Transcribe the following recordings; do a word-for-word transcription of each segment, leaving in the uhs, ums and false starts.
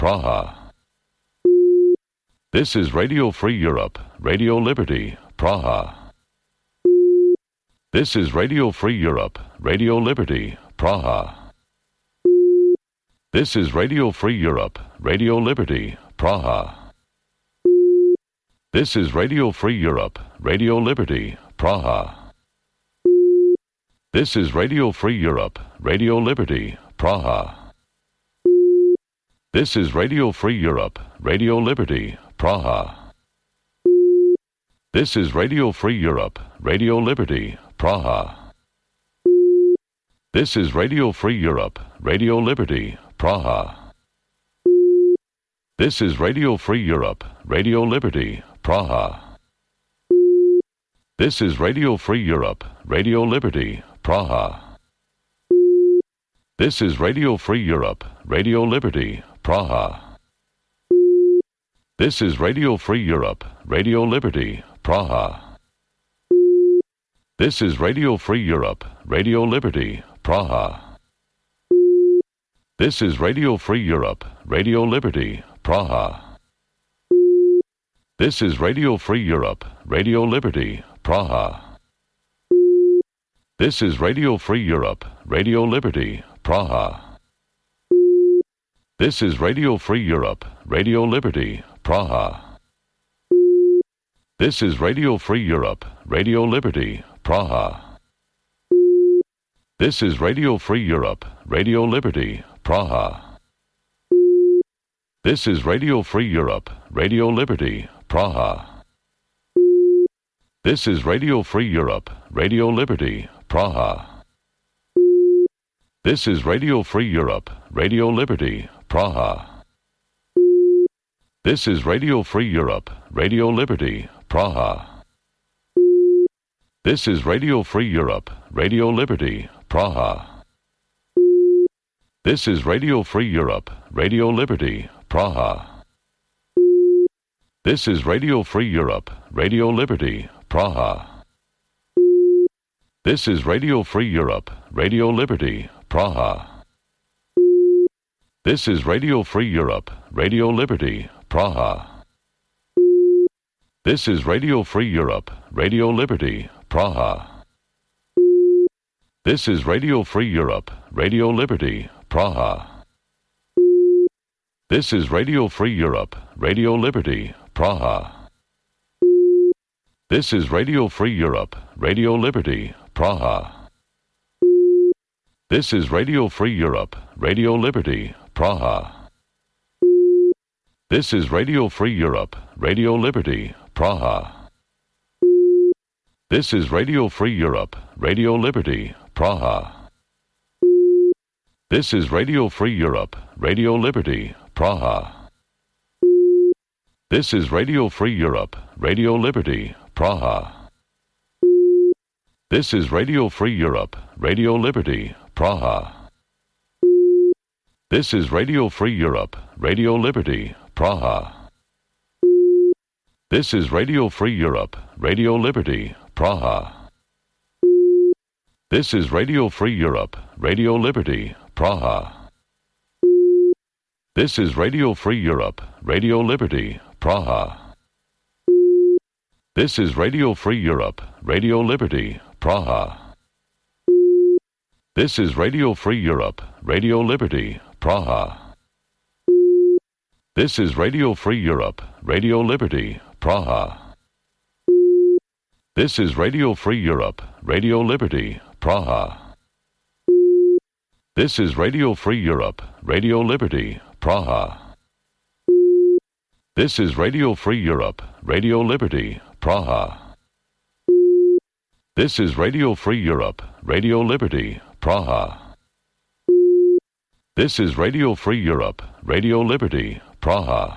Praha. This is Radio Free Europe, Radio Liberty, Praha. This is Radio Free Europe, Radio Liberty, Praha. This is Radio Free Europe, Radio Liberty, Praha. This is Radio Free Europe, Radio Liberty, Praha. This is Radio Free Europe, Radio Liberty, Praha. This is Radio Free Europe, Radio Liberty, Praha. This is Radio Free Europe, Radio Liberty, Praha. This is Radio Free Europe, Radio Liberty, Praha. This is Radio Free Europe, Radio Liberty, Praha. This is Radio Free Europe, Radio Liberty, Praha. This is Radio Free Europe, Radio Liberty, Praha. This is Radio Free Europe, Radio Liberty, Praha. This is Radio Free Europe, Radio Liberty, Praha. This is Radio Free Europe, Radio Liberty, Praha. This is Radio Free Europe, Radio Liberty, Praha. This is Radio Free Europe, Radio Liberty, Praha. This is Radio Free Europe, Radio Liberty, Praha. This is Radio Free Europe, Radio Liberty, Praha. This is Radio Free Europe, Radio Liberty, Praha. This is Radio Free Europe, Radio Liberty, Praha. This is Radio Free Europe, Radio Liberty, Praha. This is Radio Free Europe, Radio Liberty, Praha. This is Radio Free Europe, Radio Liberty, Praha. This is Radio Free Europe, Radio Liberty, Praha. This is Radio Free Europe, Radio Liberty, Praha. This is Radio Free Europe, Radio Liberty, Praha. This is Radio Free Europe, Radio Liberty, Praha. This is Radio Free Europe, Radio Liberty, Praha. This is Radio Free Europe, Radio Liberty, Praha. This is Radio Free Europe, Radio Liberty, Praha. This is Radio Free Europe, Radio Liberty, Praha. This is Radio Free Europe, Radio Liberty, Praha. This is Radio Free Europe, Radio Liberty, Praha. This is Radio Free Europe, Radio Liberty, Praha. This is Radio Free Europe, Radio Liberty, Praha. This is Radio Free Europe, Radio Liberty, Praha. This is Radio Free Europe, Radio Liberty, Praha. This is Radio Free Europe, Radio Liberty, Praha. This is Radio Free Europe, Radio Liberty, Praha. This is Radio Free Europe, Radio Liberty, Praha. This is Radio Free Europe, Radio Liberty, Praha. This is Radio Free Europe, Radio Liberty, Praha. This is Radio Free Europe, Radio Liberty, Praha. This is Radio Free Europe, Radio Liberty, Praha. This is Radio Free Europe, Radio Liberty, Praha. This is Radio Free Europe, Radio Liberty, Praha. This is Radio Free Europe, Radio Liberty, Praha. This is Radio Free Europe, Radio Liberty, Praha. This is Radio Free Europe, Radio Liberty, Praha. This is Radio Free Europe, Radio Liberty, Praha.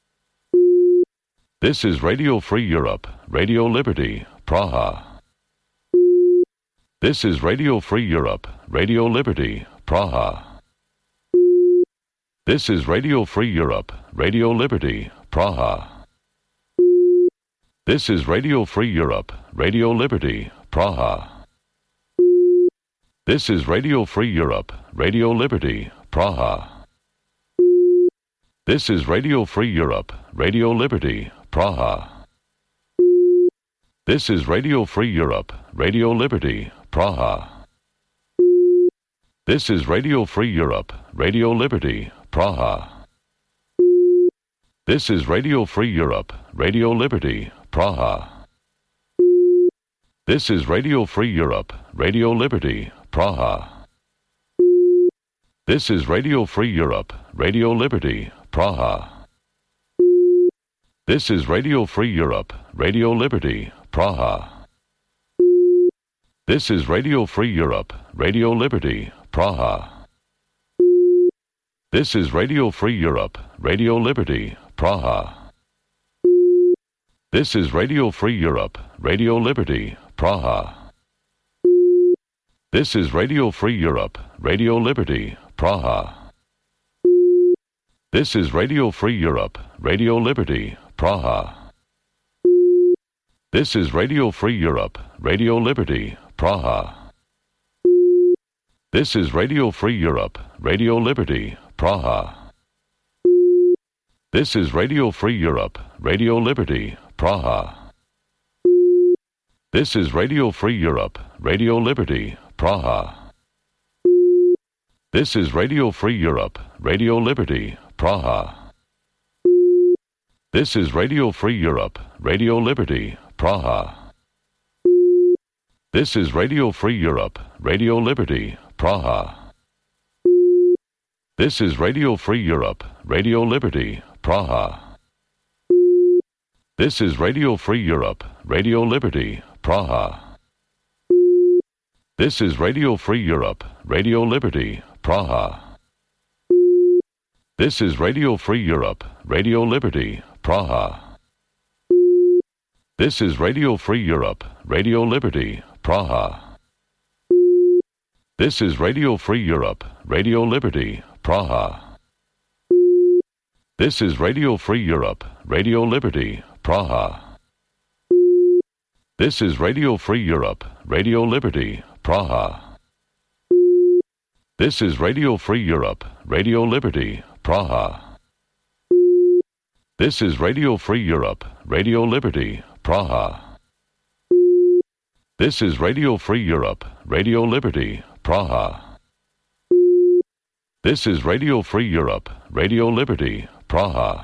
This is Radio Free Europe, Radio Liberty, Praha. This is Radio Free Europe, Radio Liberty, Praha. This is Radio Free Europe, Radio Liberty, Praha. This is Radio Free Europe, Radio Liberty, Praha. This is Radio Free Europe, Radio Liberty, Praha. This is Radio Free Europe, Radio Liberty, Praha. This is Radio Free Europe, Radio Liberty, Praha. This is Radio Free Europe, Radio Liberty, Praha. This is Radio Free Europe, Radio Liberty, Praha. This is Radio Free Europe, Radio Liberty, Praha. This is Radio Free Europe, Radio Liberty, Praha. This is Radio Free Europe, Radio Liberty, Praha. This is Radio Free Europe, Radio Liberty, Praha. This is Radio Free Europe, Radio Liberty, Praha. This is Radio Free Europe, Radio Liberty, Praha. This is Radio Free Europe, Radio Liberty, Praha. This is Radio Free Europe, Radio Liberty, Praha. This is Radio Free Europe, Radio Liberty, Praha. This is Radio Free Europe, Radio Liberty, Praha. This is Radio Free Europe, Radio Liberty, Praha. This is Radio Free Europe, Radio Liberty, Praha. This is Radio Free Europe, Radio Liberty, Praha. This is Radio Free Europe, Radio Liberty, Praha. This is Radio Free Europe, Radio Liberty, Praha. This is Radio Free Europe, Radio Liberty, Praha. This is Radio Free Europe, Radio Liberty, Praha. This is Radio Free Europe, Radio Liberty, Praha. This is Radio Free Europe, Radio Liberty, Praha. This is Radio Free Europe, Radio Liberty, Praha. This is Radio Free Europe, Radio Liberty, Praha. This is Radio Free Europe, Radio Liberty, Praha. This is Radio Free Europe, Radio Liberty, Praha. This is Radio Free Europe, Radio Liberty, Praha. This is Radio Free Europe, Radio Liberty, Praha. This is Radio Free Europe, Radio Liberty, Praha. This is Radio Free Europe, Radio Liberty, Praha.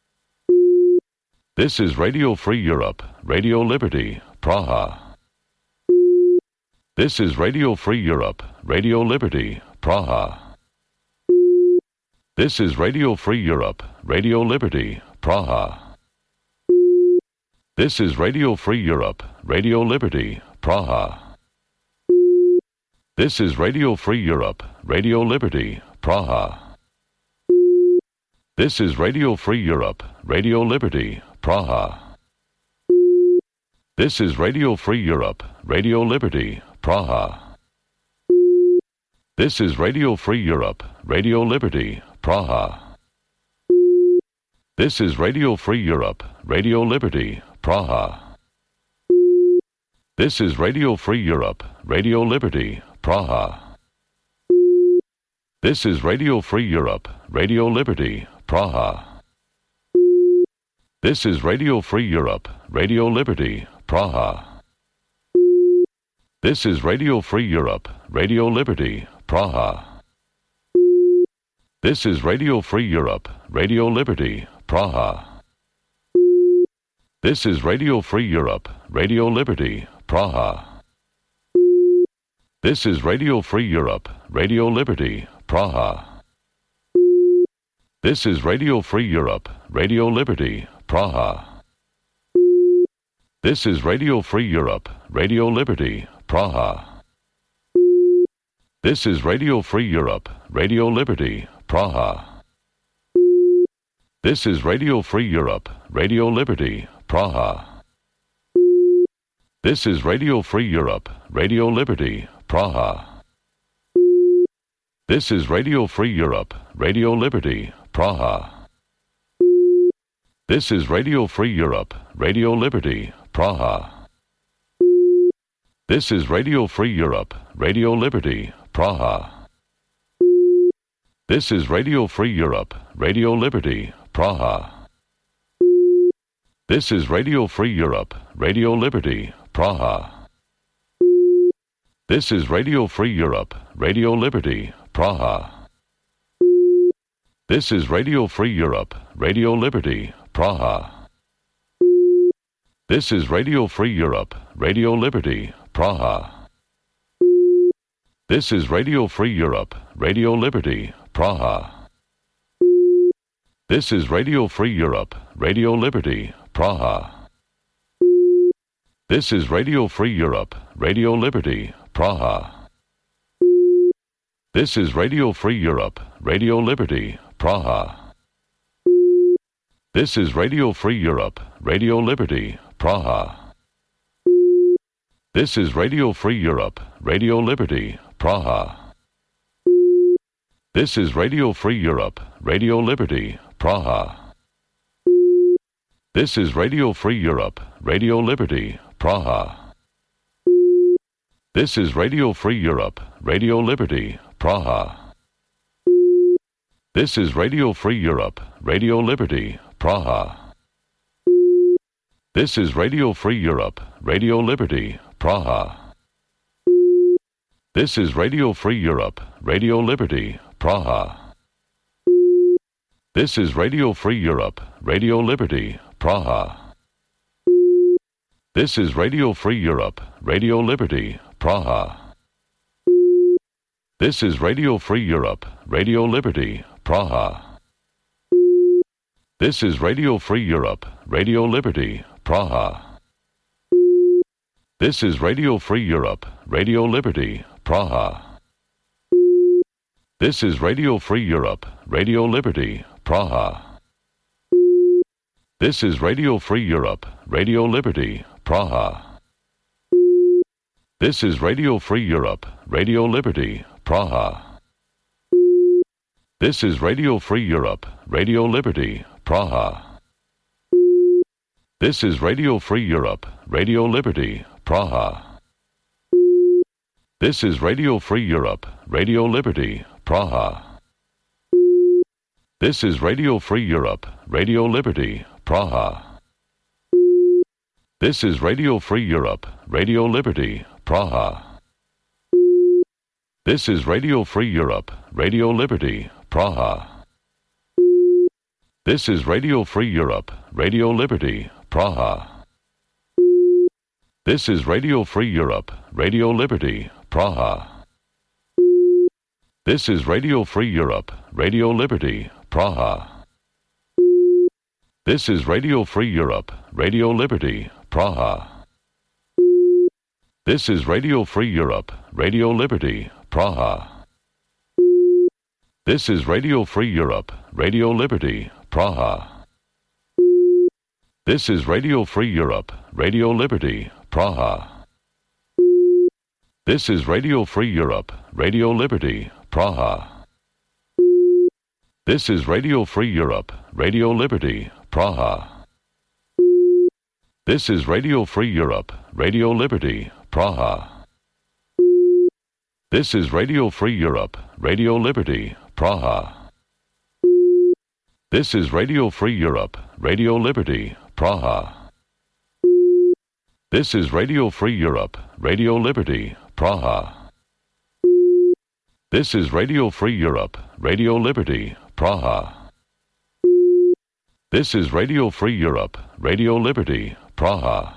This is Radio Free Europe, Radio Liberty, Praha. This is Radio Free Europe, Radio Liberty, Praha. This is Radio Free Europe, Radio Liberty, Praha. This is Radio Free Europe, Radio Liberty, Praha. This is Radio Free Europe, Radio Liberty, Praha. This is Radio Free Europe, Radio Liberty, Praha. This is Radio Free Europe, Radio Liberty, Praha. This is Radio Free Europe, Radio Liberty, Praha. This is Radio Free Europe, Radio Liberty, Praha. This is Radio Free Europe, Radio Liberty, Praha. This is Radio Free Europe, Radio Liberty, Praha. This is Radio Free Europe, Radio Liberty, Praha. This is Radio Free Europe, Radio Liberty, Praha. This is Radio Free Europe, Radio Liberty, Praha. This is Radio Free Europe, Radio Liberty, Praha. This is Radio Free Europe, Radio Liberty, Praha. This is Radio Free Europe, Radio Liberty, Praha. This is Radio Free Europe, Radio Liberty, Praha. This is Radio Free Europe, Radio Liberty, Praha. This is Radio Free Europe, Radio Liberty, Praha. This is Radio Free Europe, Radio Liberty, Praha. This is Radio Free Europe, Radio Liberty, Praha. This is Radio Free Europe, Radio Liberty, Praha. This is Radio Free Europe, Radio Liberty, Praha. This is Radio Free Europe, Radio Liberty, Praha. This is Radio Free Europe, Radio Liberty, Praha. This is Radio Free Europe, Radio Liberty, Praha. This is Radio Free Europe, Radio Liberty, Praha. This is Radio Free Europe, Radio Liberty, Praha. This is Radio Free Europe, Radio Liberty, Praha. This is Radio Free Europe, Radio Liberty, Praha. This is Radio Free Europe, Radio Liberty, Praha. This is Radio Free Europe, Radio Liberty, Praha. This is Radio Free Europe, Radio Liberty, Praha. This is Radio Free Europe, Radio Liberty, Praha. This is Radio Free Europe, Radio Liberty, Praha. This is Radio Free Europe, Radio Liberty, Praha. This is Radio Free Europe, Radio Liberty, Praha. This is Radio Free Europe, Radio Liberty, Praha. This is Radio Free Europe, Radio Liberty, Praha. This is Radio Free Europe, Radio Liberty, Praha. This is Radio Free Europe, Radio Liberty, Praha. This is Radio Free Europe, Radio Liberty, Praha. This is Radio Free Europe, Radio Liberty, Praha. This is Radio Free Europe, Radio Liberty, Praha. This is Radio Free Europe, Radio Liberty, Praha. This is Radio Free Europe, Radio Liberty, Praha. This is Radio Free Europe, Radio Liberty, Praha. This is Radio Free Europe, Radio Liberty, Praha. This is Radio Free Europe, Radio Liberty, Praha. This is Radio Free Europe, Radio Liberty, Praha. This is Radio Free Europe, Radio Liberty, Praha. This is Radio Free Europe, Radio Liberty, Praha. This is Radio Free Europe, Radio Liberty, Praha. This is Radio Free Europe, Radio Liberty, Praha. This is Radio Free Europe, Radio Liberty, Praha. This is Radio Free Europe, Radio Liberty, Praha. This is Radio Free Europe, Radio Liberty, Praha. This is Radio Free Europe, Radio Liberty, Praha. This is Radio Free Europe, Radio Liberty, Praha. This is Radio Free Europe, Radio Liberty, Praha. This is Radio Free Europe, Radio Liberty, Praha. This is Radio Free Europe, Radio Liberty, Praha. This is Radio Free Europe, Radio Liberty, Praha. This is Radio Free Europe, Radio Liberty, Praha. This is Radio Free Europe, Radio Liberty, Praha. This is Radio Free Europe, Radio Liberty, Praha. This is Radio Free Europe, Radio Liberty, Praha. This is Radio Free Europe, Radio Liberty, Praha. This is Radio Free Europe, Radio Liberty, Praha.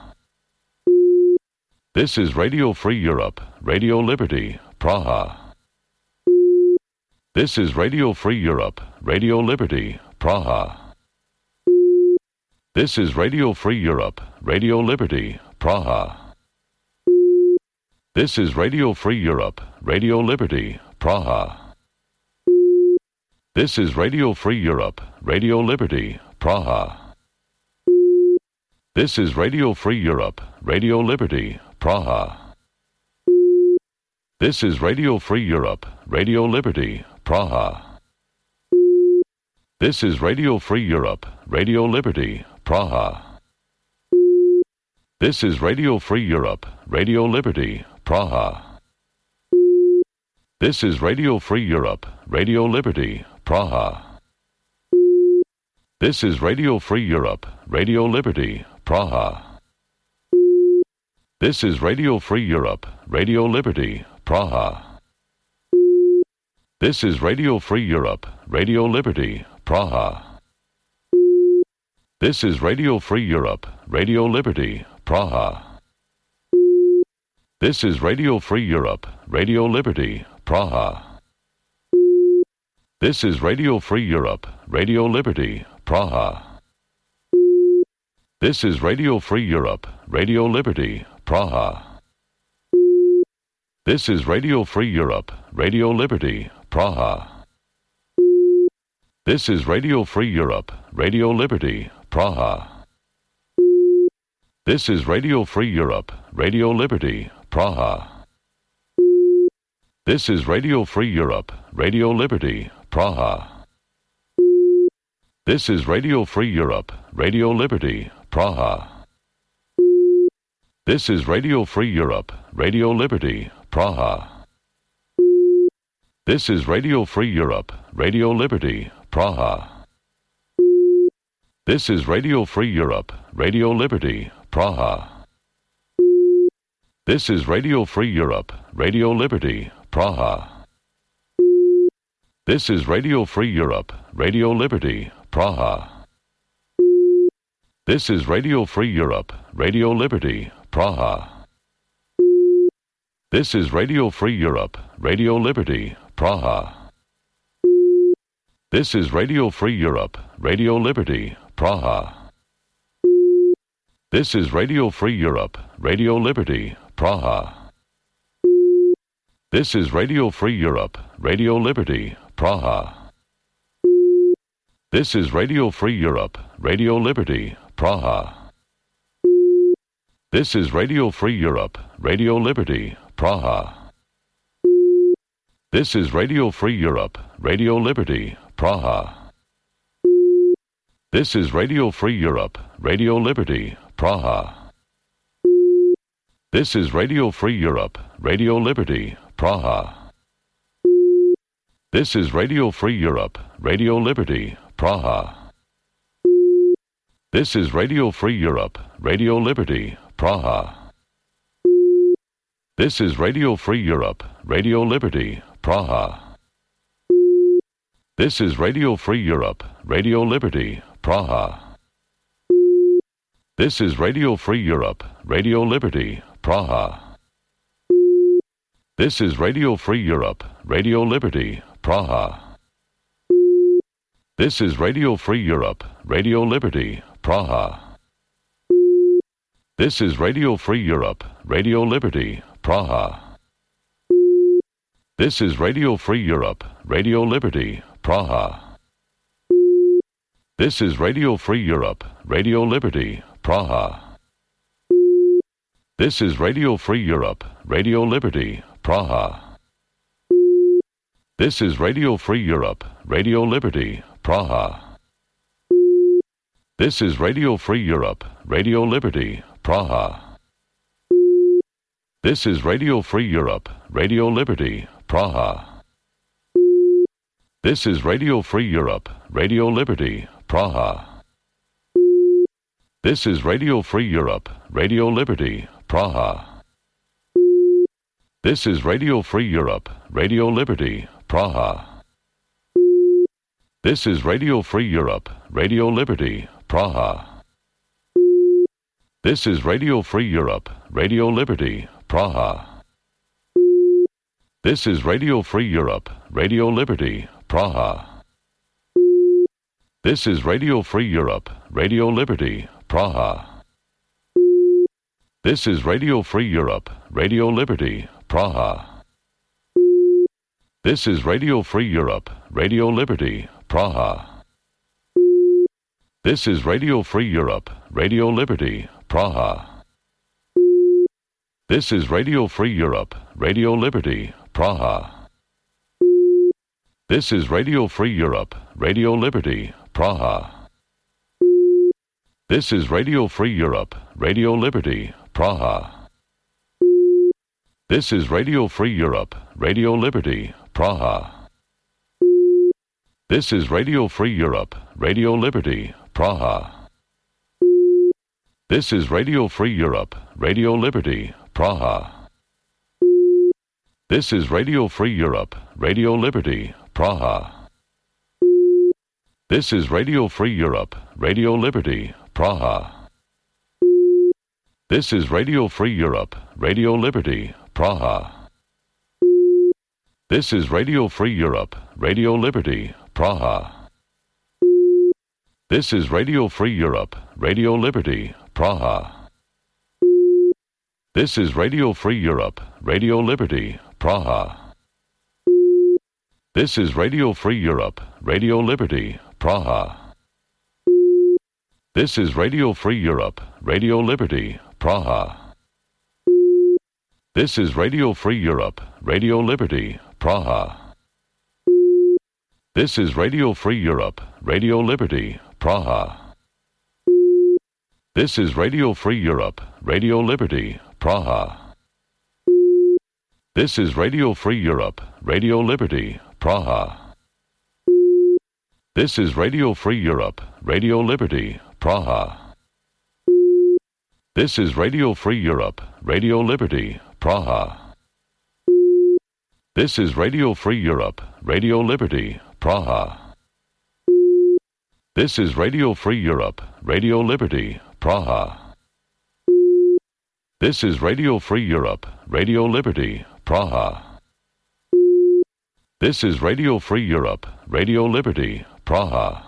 This is Radio Free Europe, Radio Liberty, Praha. This is Radio Free Europe, Radio Liberty, Praha. This is Radio Free Europe, Radio Liberty, Praha. This is Radio Free Europe, Radio Liberty, Praha. This is Radio Free Europe, Radio Liberty, Praha. This is Radio Free Europe, Radio Liberty, Praha. This is Radio Free Europe, Radio Liberty, Praha. This is Radio Free Europe, Radio Liberty, Praha. This is Radio Free Europe, Radio Liberty, Praha. This is Radio Free Europe, Radio Liberty, Praha. This is Radio Free Europe, Radio Liberty, Praha. This is Radio Free Europe, Radio Liberty, Praha. This is Radio Free Europe, Radio Liberty, Praha. This is Radio Free Europe, Radio Liberty, Praha. This is Radio Free Europe, Radio Liberty, Praha. This is Radio Free Europe, Radio Liberty, Praha. This is Radio Free Europe, Radio Liberty, Praha. This is Radio Free Europe, Radio Liberty, Praha. This is Radio Free Europe, Radio Liberty, Praha. This is Radio Free Europe, Radio Liberty, Praha. This is Radio Free Europe, Radio Liberty, Praha. This is Radio Free Europe, Radio Liberty, Praha. This is Radio Free Europe, Radio Liberty, Praha. This is Radio Free Europe, Radio Liberty, Praha. This is Radio Free Europe, Radio Liberty, Praha. This is Radio Free Europe, Radio Liberty, Praha. This is Radio Free Europe, Radio Liberty, Praha. This is Radio Free Europe, Radio Liberty, Praha. This is Radio Free Europe, Radio Liberty, Praha. This is Radio Free Europe, Radio Liberty, Praha. This is Radio Free Europe, Radio Liberty, Praha. This is Radio Free Europe, Radio Liberty, Praha. This is Radio Free Europe, Radio Liberty, Praha. This is Radio Free Europe, Radio Liberty, Praha. This is Radio Free Europe, Radio Liberty, Praha. This is Radio Free Europe, Radio Liberty, Praha. This is Radio Free Europe, Radio Liberty, Praha. This is Radio Free Europe, Radio Liberty, Praha. This is Radio Free Europe, Radio Liberty, Praha. This is Radio Free Europe, Radio Liberty, Praha. This is Radio Free Europe, Radio Liberty, Praha. This is Radio Free Europe, Radio Liberty, Praha. This is Radio Free Europe, Radio Liberty, Praha. This is Radio Free Europe, Radio Liberty, Praha. This is Radio Free Europe, Radio Liberty, Praha. This is Radio Free Europe, Radio Liberty, Praha. This is Radio Free Europe, Radio Liberty, Praha. This is Radio Free Europe, Radio Liberty, Praha. This is Radio Free Europe, Radio Liberty, Praha. This is Radio Free Europe, Radio Liberty, Praha. This is Radio Free Europe, Radio Liberty, Praha. This is Radio Free Europe, Radio Liberty, Praha. This is Radio Free Europe, Radio Liberty, Praha. This is Radio Free Europe, Radio Liberty, Praha. This is Radio Free Europe, Radio Liberty, Praha. This is Radio Free Europe, Radio Liberty, Praha. This is Radio Free Europe, Radio Liberty, Praha. This is Radio Free Europe, Radio Liberty, Praha. This is Radio Free Europe, Radio Liberty, Praha. This is Radio Free Europe, Radio Liberty, Praha. This is Radio Free Europe, Radio Liberty, Praha. This is Radio Free Europe, Radio Liberty, Praha. This is Radio Free Europe, Radio Liberty, Praha. This is Radio Free Europe, Radio Liberty, Praha. This is Radio Free Europe, Radio Liberty, Praha. This is Radio Free Europe, Radio Liberty, Praha. This is Radio Free Europe, Radio Liberty, Praha. This is Radio Free Europe, Radio Liberty, Praha. This is Radio Free Europe, Radio Liberty, Praha. This is Radio Free Europe, Radio Liberty, Praha. This is Radio Free Europe, Radio Liberty, Praha. This is Radio Free Europe, Radio Liberty, Praha. This is Radio Free Europe, Radio Liberty, Praha. This is Radio Free Europe, Radio Liberty, Praha. This is Radio Free Europe, Radio Liberty, Praha. This is Radio Free Europe, Radio Liberty, Praha. This is Radio Free Europe, Radio Liberty, Praha. This is Radio Free Europe, Radio Liberty, Praha. This is Radio Free Europe, Radio Liberty, Praha. This is Radio Free Europe, Radio Liberty, Praha. This is Radio Free Europe, Radio Liberty, Praha. This is Radio Free Europe, Radio Liberty, Praha. This is Radio Free Europe, Radio Liberty, Praha. This is Radio Free Europe, Radio Liberty, Praha. This is Radio Free Europe, Radio Liberty, Praha.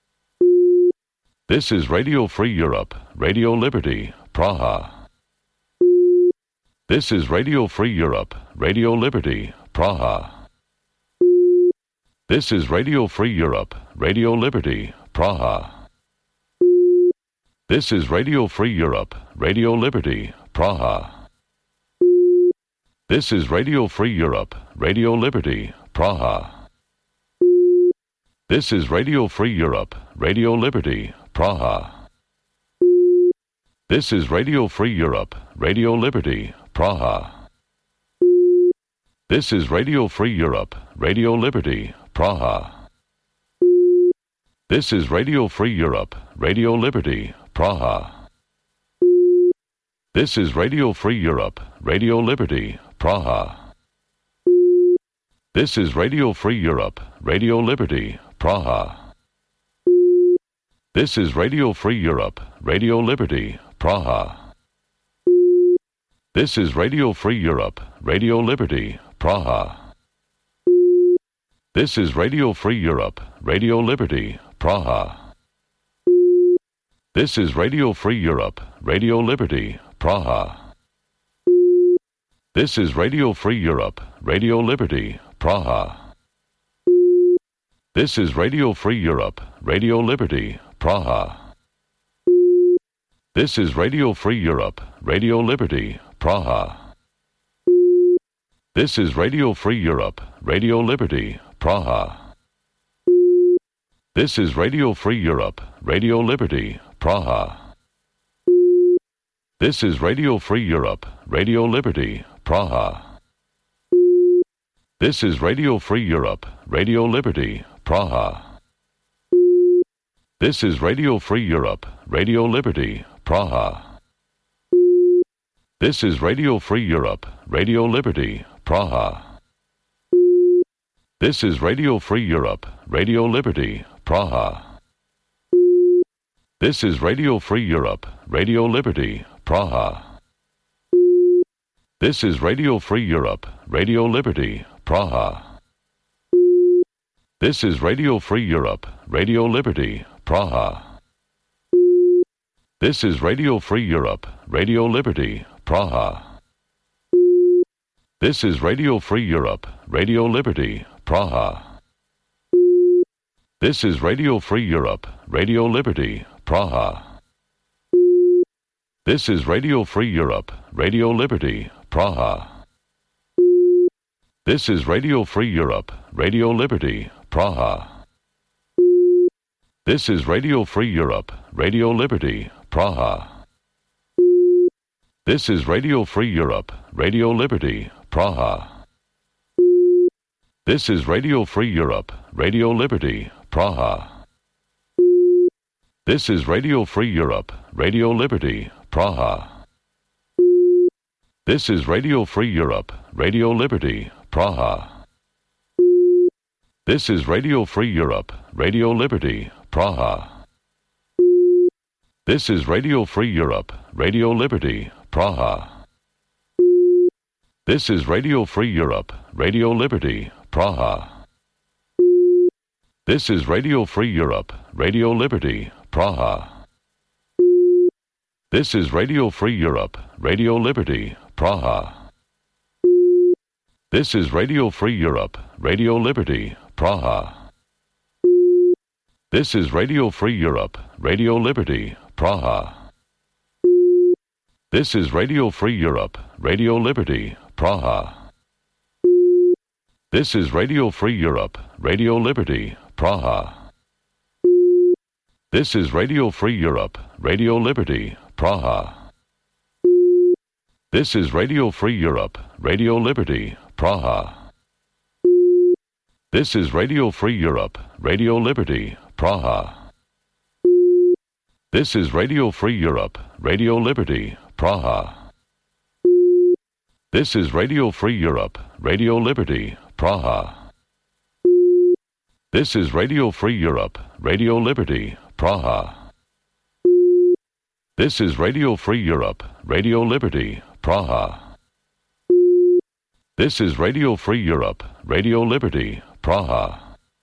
This is Radio Free Europe, Radio Liberty, Praha. This is Radio Free Europe, Radio Liberty, Praha. This is Radio Free Europe, Radio Liberty, Praha. This is Radio Free Europe, Radio Liberty, Praha. This is Radio Free Europe, Radio Liberty, Praha. This is Radio Free Europe, Radio Liberty, Praha. This is Radio Free Europe, Radio Liberty, Praha. This is Radio Free Europe, Radio Liberty, Praha. This is Radio Free Europe, Radio Liberty, Praha. This is Radio Free Europe, Radio Liberty, Praha. This is Radio Free Europe, Radio Liberty, Praha. This is Radio Free Europe, Radio Liberty, Praha. This is Radio Free Europe, Radio Liberty, Praha. This is Radio Free Europe, Radio Liberty, Praha. This is Radio Free Europe, Radio Liberty, Praha. This is Radio Free Europe, Radio Liberty, Praha. This is Radio Free Europe, Radio Liberty, Praha. This is Radio Free Europe, Radio Liberty, Praha. This is Radio Free Europe, Radio Liberty, Praha. This is Radio Free Europe, Radio Liberty, Praha. This is Radio Free Europe, Radio Liberty, Praha. This is Radio Free Europe, Radio Liberty, Praha. This is Radio Free Europe, Radio Liberty, Praha. This is Radio Free Europe, Radio Liberty, Praha. This is Radio Free Europe, Radio Liberty, Praha. This is Radio Free Europe, Radio Liberty, Praha. This is Radio Free Europe, Radio Liberty, Praha. This is Radio Free Europe, Radio Liberty, Praha. This is Radio Free Europe, Radio Liberty, Praha. This is Radio Free Europe, Radio Liberty, Praha. This is Radio Free Europe, Radio Liberty, Praha. This is Radio Free Europe, Radio Liberty, Praha. This is Radio Free Europe, Radio Liberty, Praha. This is Radio Free Europe, Radio Liberty, Praha. This is Radio Free Europe, Radio Liberty, Praha. This is Radio Free Europe, Radio Liberty, Praha. This is Radio Free Europe, Radio Liberty, Praha. This is Radio Free Europe, Radio Liberty, Praha. This is Radio Free Europe, Radio Liberty, Praha. This is Radio Free Europe, Radio Liberty, Praha. This is Radio Free Europe, Radio Liberty, Praha. This is Radio Free Europe, Radio Liberty, Praha. This is Radio Free Europe, Radio Liberty, Praha. This is Radio Free Europe, Radio Liberty, Praha. This is Radio Free Europe, Radio Liberty, Praha. This is Radio Free Europe, Radio Liberty, Praha. This is Radio Free Europe, Radio Liberty, Praha. This is Radio Free Europe, Radio Liberty, Praha. This is Radio Free Europe, Radio Liberty, Praha. This is Radio Free Europe, Radio Liberty, Praha. This is Radio Free Europe, Radio Liberty, Praha. This is Radio Free Europe, Radio Liberty, Praha. This is Radio Free Europe, Radio Liberty, Praha. This is Radio Free Europe, Radio Liberty, Praha. This is Radio Free Europe, Radio Liberty, Praha.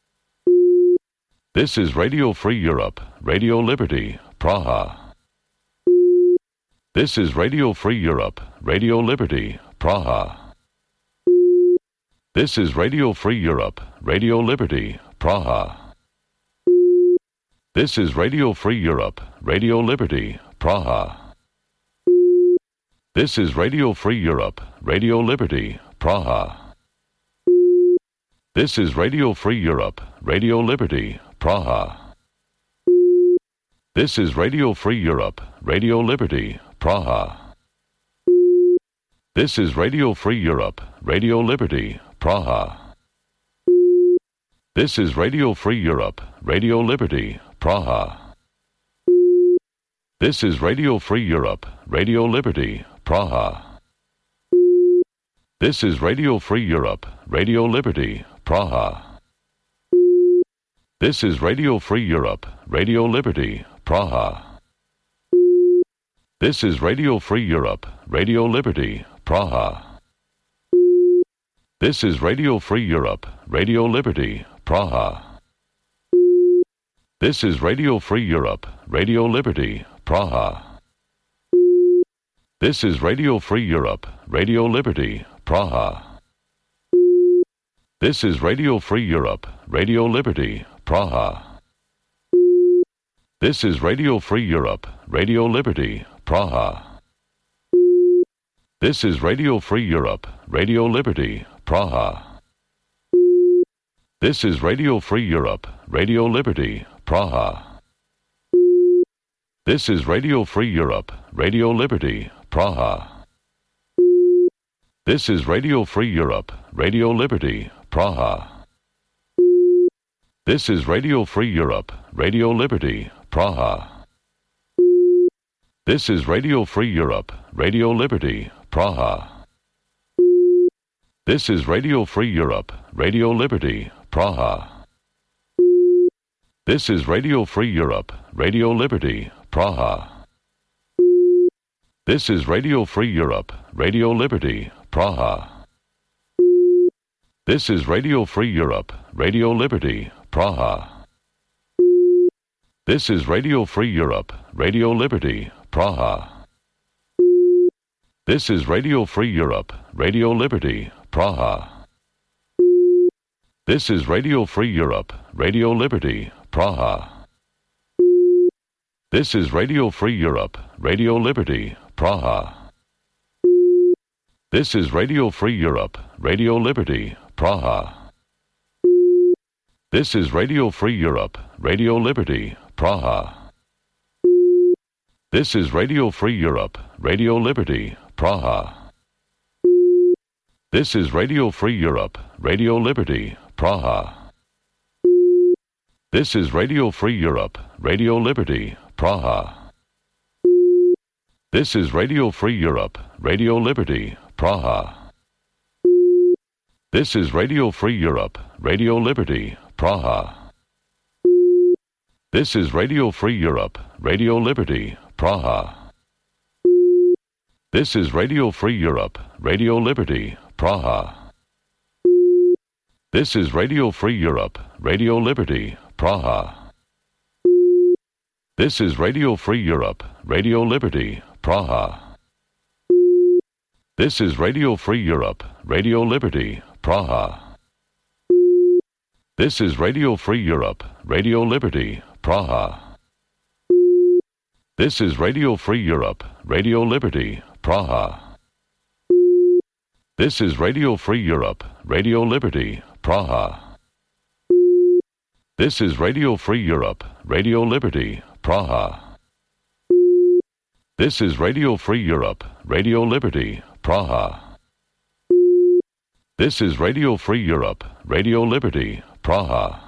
This is Radio Free Europe, Radio Liberty, Praha. This is Radio Free Europe, Radio Liberty, Praha. This is Radio Free Europe, Radio Liberty, Praha. This is Radio Free Europe, Radio Liberty, Praha. This is Radio Free Europe, Radio Liberty, Praha. This is Radio Free Europe, Radio Liberty, Praha. This is Radio Free Europe, Radio Liberty, Praha. This is Radio Free Europe, Radio Liberty, Praha. This is Radio Free Europe, Radio Liberty, Praha. This is Radio Free Europe, Radio Liberty, Praha. This is Radio Free Europe, Radio Liberty, Praha. This is Radio Free Europe, Radio Liberty, Praha. This is Radio Free Europe, Radio Liberty, Praha. This is Radio Free Europe, Radio Liberty, Praha. This is Radio Free Europe, Radio Liberty, Praha. This is Radio Free Europe, Radio Liberty, Praha. This is Radio Free Europe, Radio Liberty, Praha. This is Radio Free Europe, Radio Liberty, Praha. This is Radio Free Europe, Radio Liberty, Praha. This is Radio Free Europe, Radio Liberty, Praha. This is Radio Free Europe, Radio Liberty, Praha. This is Radio Free Europe, Radio Liberty, Praha. This is Radio Free Europe, Radio Liberty, Praha. This is Radio Free Europe, Radio Liberty, Praha. This is Radio Free Europe, Radio Liberty, Praha. This is Radio Free Europe, Radio Liberty, Praha. This is Radio Free Europe, Radio Liberty, Praha. This is Radio Free Europe, Radio Liberty, Praha. This is Radio Free Europe, Radio Liberty, Praha. This is Radio Free Europe, Radio Liberty, Praha. This is Radio Free Europe, Radio Liberty, Praha. This is Radio Free Europe, Radio Liberty, Praha. This is Radio Free Europe, Radio Liberty, Praha. This is Radio Free Europe, Radio Liberty, Praha. This is Radio Free Europe, Radio Liberty, Praha. This is Radio Free Europe, Radio Liberty, Praha. This is Radio Free Europe, Radio Liberty, Praha. This is Radio Free Europe, Radio Liberty, Praha. This is Radio Free Europe, Radio Liberty, Praha. This is Radio Free Europe, Radio Liberty, Praha. This is Radio Free Europe, Radio Liberty, Praha. This is Radio Free Europe, Radio Liberty, Praha. This is Radio Free Europe, Radio Liberty, Praha. This is Radio Free Europe, Radio Liberty, Praha. This is Radio Free Europe, Radio Liberty, Praha. This is Radio Free Europe, Radio Liberty, Praha. This is Radio Free Europe, Radio Liberty, Praha. This is Radio Free Europe, Radio Liberty, Praha. This is Radio Free Europe, Radio Liberty, Praha. This is Radio Free Europe, Radio Liberty, Praha.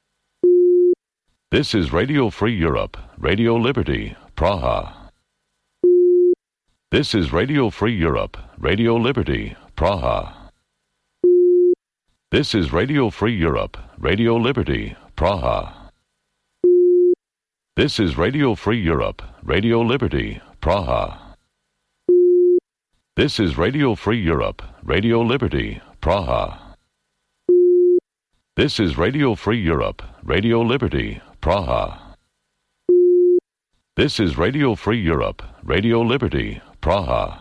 This is Radio Free Europe, Radio Liberty, Praha. This is Radio Free Europe, Radio Liberty, Praha. This is Radio Free Europe, Radio Liberty, Praha. This is Radio Free Europe, Radio Liberty, Praha. This is Radio Free Europe, Radio Liberty, Praha. This is Radio Free Europe, Radio Liberty, Praha. This is Radio Free Europe, Radio Liberty, Praha.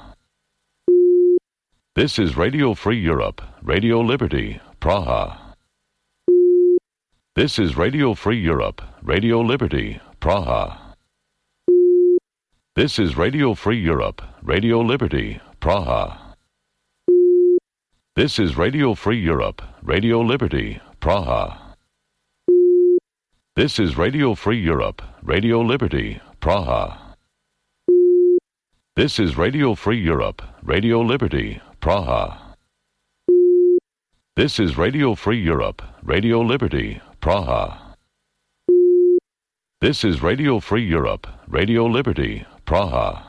This is Radio Free Europe, Radio Liberty, Praha. This is Radio Free Europe, Radio Liberty, Praha. This is Radio Free Europe, Radio Liberty, Praha. This is Radio Free Europe, Radio Liberty, Praha. This is Radio Free Europe, Radio Liberty, Praha. This is Radio Free Europe, Radio Liberty, Praha. This is Radio Free Europe, Radio Liberty, Praha. This is Radio Free Europe, Radio Liberty, Praha.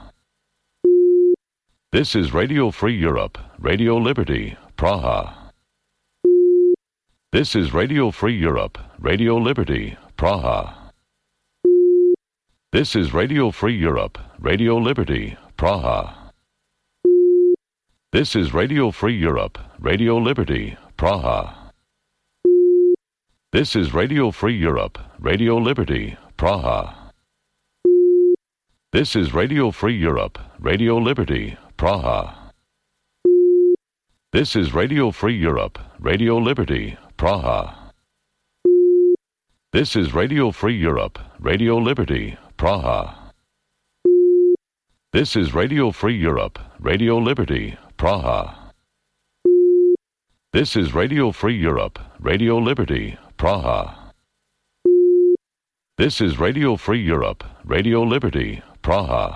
This is Radio Free Europe, Radio Liberty, Praha. This is Radio Free Europe, Radio Liberty, Praha. This is Radio Free Europe, Radio Liberty, Praha. This is Radio Free Europe, Radio Liberty, Praha. This is Radio Free Europe, Radio Liberty, Praha. This is Radio Free Europe, Radio Liberty, Praha. This is Radio Free Europe, Radio Liberty, Praha. This is Radio Free Europe, Radio Liberty, Praha. This is Radio Free Europe, Radio Liberty, Praha. This is Radio Free Europe, Radio Liberty, Praha. This is Radio Free Europe, Radio Liberty, Praha.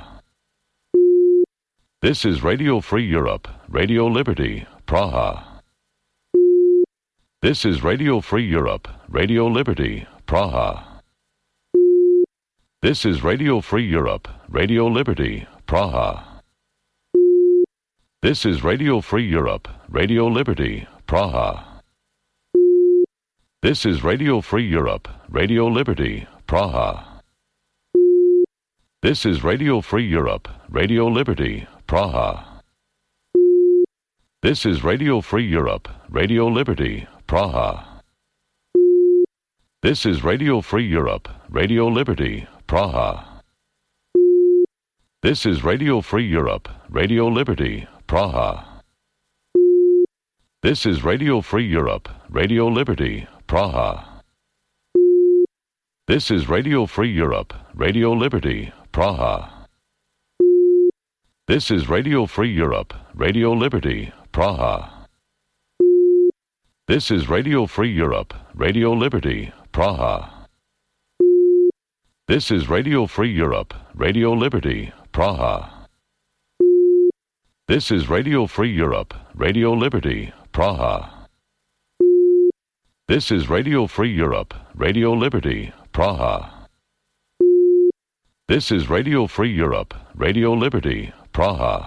This is Radio Free Europe, Radio Liberty, Praha. This is Radio Free Europe, Radio Liberty, Praha. This is Radio Free Europe, Radio Liberty, Praha. This is Radio Free Europe, Radio Liberty, Praha. This is Radio Free Europe, Radio Liberty, Praha. This is Radio Free Europe, Radio Liberty, Praha. This is Radio Free Europe, Radio Liberty, Praha. This is Radio Free Europe, Radio Liberty, Praha. This is Radio Free Europe, Radio Liberty, Praha. This is Radio Free Europe, Radio Liberty, Praha. This is Radio Free Europe, Radio Liberty, Praha. This is Radio Free Europe, Radio Liberty, Praha. This is Radio Free Europe, Radio Liberty, Praha. This is Radio Free Europe, Radio Liberty, Praha. This is Radio Free Europe, Radio Liberty, Praha. This is Radio Free Europe, Radio Liberty, Praha. This is Radio Free Europe, Radio Liberty, Praha.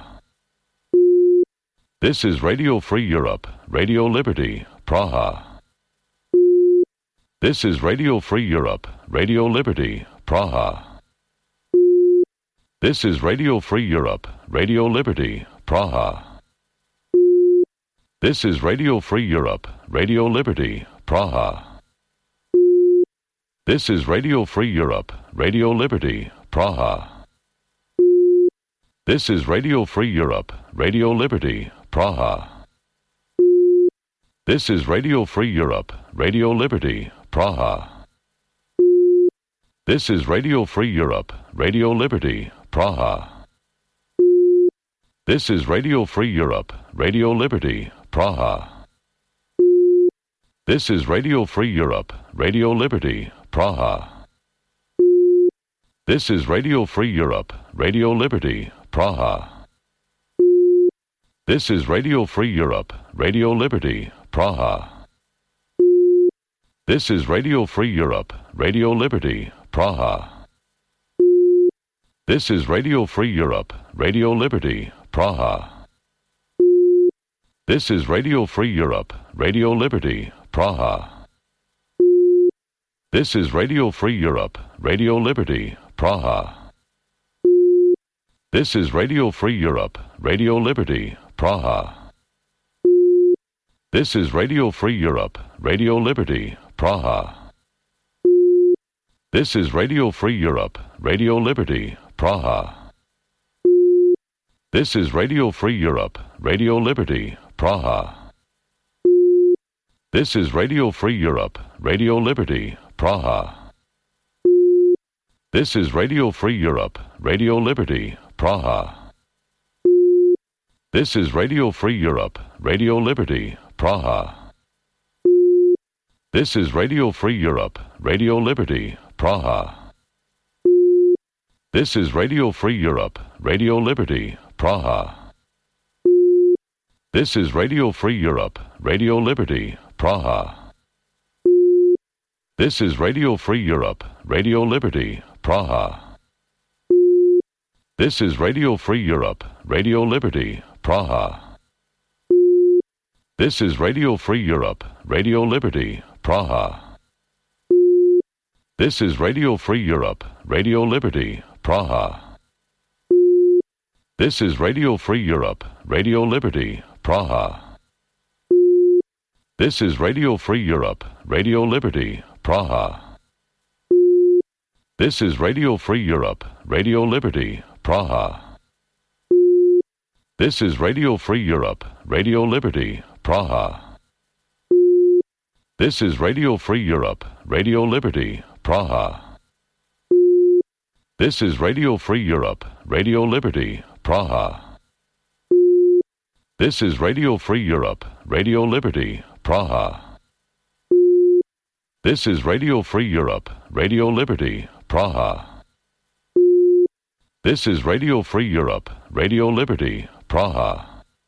This is Radio Free Europe, Radio Liberty, Praha. This is Radio Free Europe, Radio Liberty, Praha. This is Radio Free Europe, Radio Liberty, Praha. This is Radio Free Europe, Radio Liberty, Praha. This is Radio Free Europe, Radio Liberty, Praha. This is Radio Free Europe, Radio Liberty, Praha. This is Radio Free Europe, Radio Liberty, Praha. This is Radio Free Europe, Radio Liberty, Praha. This is Radio Free Europe, Radio Liberty, Praha. This is Radio Free Europe, Radio Liberty, Praha. This is Radio Free Europe, Radio Liberty, Praha. This is Radio Free Europe, Radio Liberty, Praha. This is Radio Free Europe, Radio Liberty, Praha. This is Radio Free Europe, Radio Liberty, Praha. This is Radio Free Europe, Radio Liberty, Praha. This is Radio Free Europe, Radio Liberty, Praha. This is Radio Free Europe, Radio Liberty, Praha. This is Radio Free Europe, Radio Liberty, Praha. This is Radio Free Europe, Radio Liberty, Praha. This is Radio Free Europe, Radio Liberty, Praha. This is Radio Free Europe, Radio Liberty, Praha. This is Radio Free Europe, Radio Liberty, Praha. This is Radio Free Europe, Radio Liberty, Praha. This is Radio Free Europe, Radio Liberty, Praha. This is Radio Free Europe, Radio Liberty, Praha. This is Radio Free Europe, Radio Liberty, Praha. This is Radio Free Europe, Radio Liberty, Praha. This is Radio Free Europe, Radio Liberty, Praha. This is Radio Free Europe, Radio Liberty, Praha. This is Radio Free Europe, Radio Liberty, Praha. This is Radio Free Europe, Radio Liberty, Praha. This is Radio Free Europe, Radio Liberty, Praha. This is Radio Free Europe, Radio Liberty, Praha. This is Radio Free Europe, Radio Liberty, Praha. This is Radio Free Europe, Radio Liberty, Praha. This is Radio Free Europe, Radio Liberty, Praha. This is Radio Free Europe, Radio Liberty, Praha. This is Radio Free Europe, Radio Liberty, Praha. This is Radio Free Europe, Radio Liberty, Praha.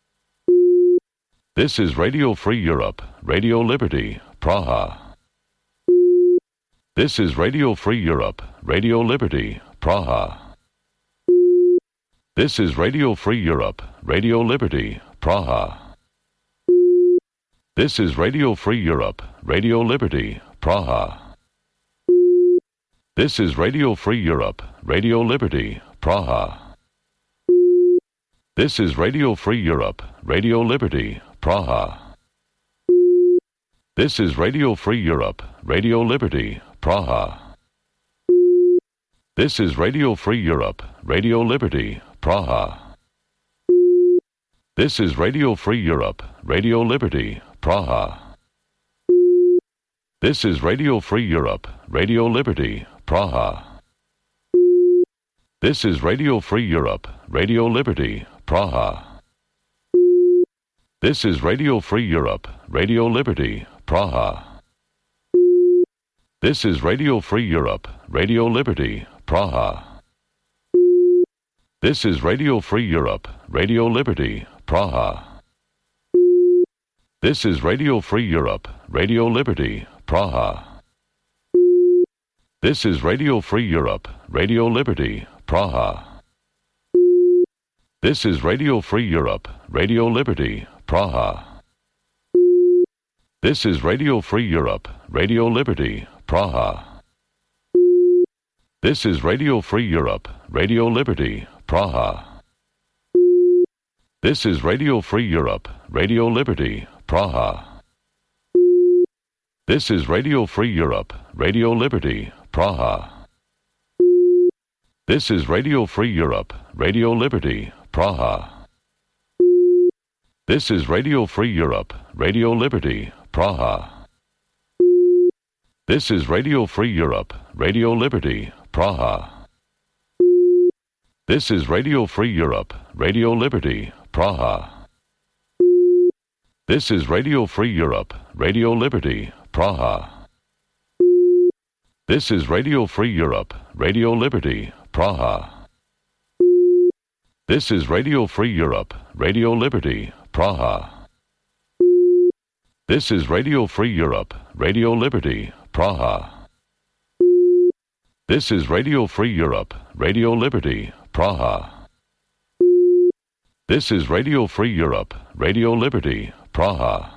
This is Radio Free Europe, Radio Liberty, Praha. This is Radio Free Europe, Radio Liberty, Praha. This is Radio Free Europe, Radio Liberty, Praha. This is Radio Free Europe, Radio Liberty, Praha. This is Radio Free Europe, Radio Liberty, Praha. This is Radio Free Europe, Radio Liberty, Praha. This is Radio Free Europe, Radio Liberty, Praha. This is Radio Free Europe, Radio Liberty, Praha. This is Radio Free Europe, Radio Liberty, Praha. This is Radio Free Europe, Radio Liberty, Praha. This is Radio Free Europe, Radio Liberty, Praha. This is Radio Free Europe, Radio Liberty, Praha. This is Radio Free Europe, Radio Liberty, Praha. This is Radio Free Europe, Radio Liberty, Praha. This is Radio Free Europe, Radio Liberty, Praha. This is Radio Free Europe, Radio Liberty, Praha. This is Radio Free Europe, Radio Liberty, Praha. This is Radio Free Europe, Radio Liberty, Praha. This is Radio Free Europe, Radio Liberty, Praha. This is Radio Free Europe, Radio Liberty, Praha. This is Radio Free Europe, Radio Liberty, Praha. This is Radio Free Europe, Radio Liberty, Praha. This is Radio Free Europe, Radio Liberty, Praha. This is Radio Free Europe, Radio Liberty, Praha. This is Radio Free Europe, Radio Liberty, Praha. This is Radio Free Europe, Radio Liberty, Praha. This is Radio Free Europe, Radio Liberty, Praha. This is Radio Free Europe, Radio Liberty, Praha. This is Radio Free Europe, Radio Liberty, Praha. This is Radio Free Europe, Radio Liberty, Praha. This is Radio Free Europe, Radio Liberty, Praha.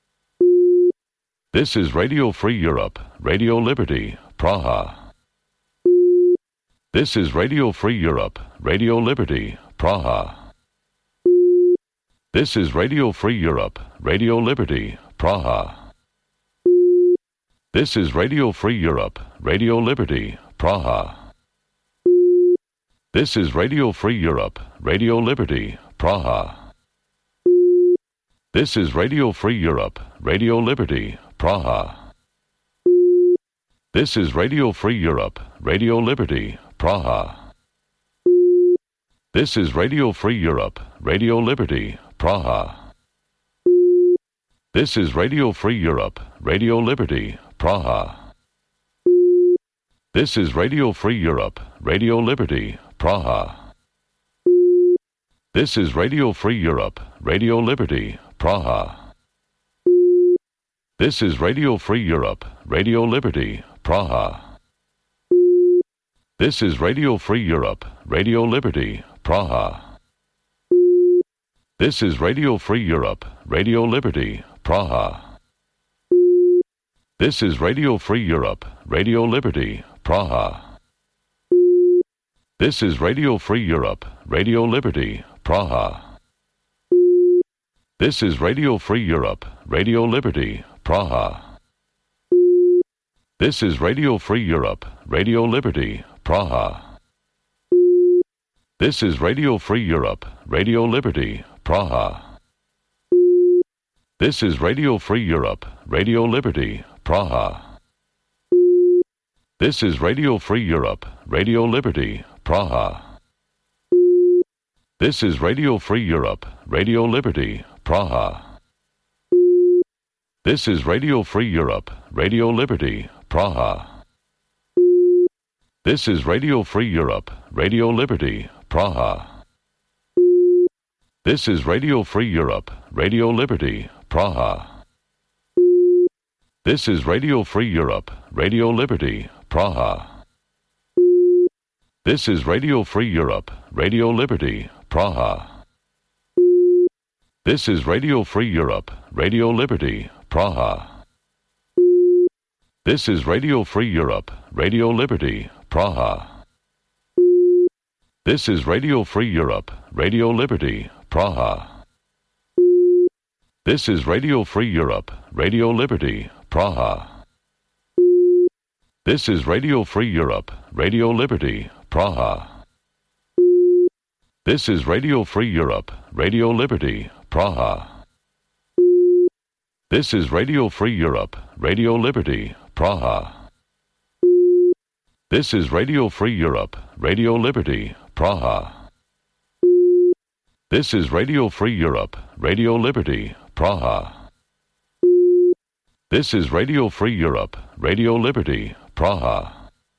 This is Radio Free Europe, Radio Liberty, Praha. This is Radio Free Europe, Radio Liberty, Praha. This is Radio Free Europe, Radio Liberty, Praha. This is Radio Free Europe, Radio Liberty, Praha. This is Radio Free Europe, Radio Liberty, Praha. This is Radio Free Europe, Radio Liberty, Praha. This is Radio Free Europe, Radio Liberty, Praha. This is Radio Free Europe, Radio Liberty, Praha. This is Radio Free Europe, Radio Liberty, Praha. This is Radio Free Europe, Radio Liberty, Praha. This is Radio Free Europe, Radio Liberty, Praha. This is Radio Free Europe, Radio Liberty, Praha. This is Radio Free Europe, Radio Liberty, Praha. This is Radio Free Europe, Radio Liberty, Praha. This is Radio Free Europe, Radio Liberty, Praha. This is Radio Free Europe, Radio Liberty, Praha. This is Radio Free Europe, Radio Liberty, Praha. This is Radio Free Europe, Radio Liberty, Praha. This is Radio Free Europe, Radio Liberty, Praha. This is Radio Free Europe, Radio Liberty, Praha. This is Radio Free Europe, Radio Liberty, Praha. This is Radio Free Europe, Radio Liberty, Praha. This is Radio Free Europe, Radio Liberty, Praha. This is Radio Free Europe, Radio Liberty, Praha. This is Radio Free Europe, Radio Liberty, Praha. This is Radio Free Europe, Radio Liberty, Praha. This is Radio Free Europe, Radio Liberty, Praha. This is Radio Free Europe, Radio Liberty, Praha. This is Radio Free Europe, Radio Liberty, Praha. This is Radio Free Europe, Radio Liberty, Praha. This is Radio Free Europe, Radio Liberty, Praha. This is Radio Free Europe, Radio Liberty, Praha. This is Radio Free Europe, Radio Liberty, Praha. This is Radio Free Europe, Radio Liberty, Praha. This is Radio Free Europe, Radio Liberty, Praha. This is Radio Free Europe, Radio Liberty, Praha. This is Radio Free Europe, Radio Liberty, Praha.